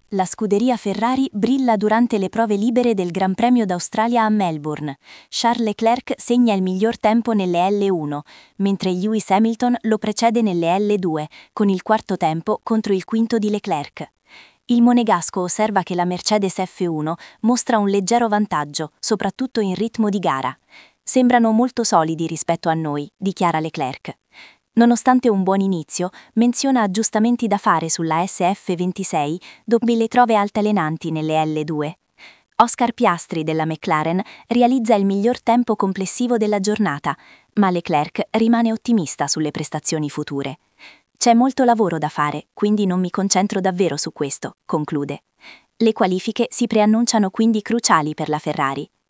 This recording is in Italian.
La scuderia Ferrari brilla durante le prove libere del Gran Premio d'Australia a Melbourne. Charles Leclerc segna il miglior tempo nelle L1, mentre Lewis Hamilton lo precede nelle L2, con il quarto tempo contro il quinto di Leclerc. Il monegasco osserva che la Mercedes F1 mostra un leggero vantaggio, soprattutto in ritmo di gara. Sembrano molto solidi rispetto a noi, dichiara Leclerc. Nonostante un buon inizio, menziona aggiustamenti da fare sulla SF26 dopo le prove altalenanti nelle L2. Oscar Piastri della McLaren realizza il miglior tempo complessivo della giornata, ma Leclerc rimane ottimista sulle prestazioni future. C'è molto lavoro da fare, quindi non mi concentro davvero su questo, conclude. Le qualifiche si preannunciano quindi cruciali per la Ferrari.